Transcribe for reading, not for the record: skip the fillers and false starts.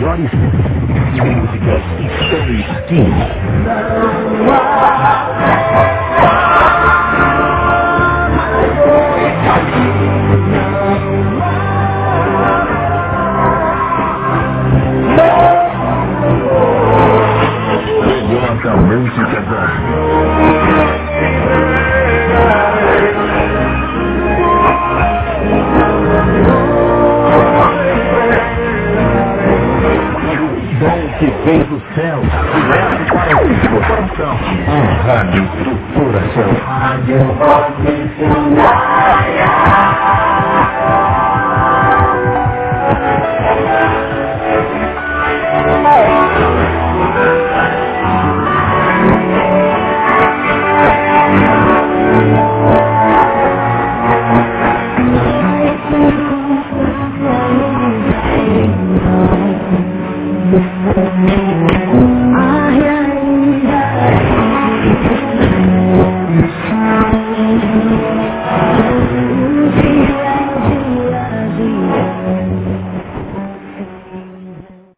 melhores músicas estão aqui. Melhor da música da que vem do céu, direto para o seu coração. Rádio do coração. Rádio Rock Missionária.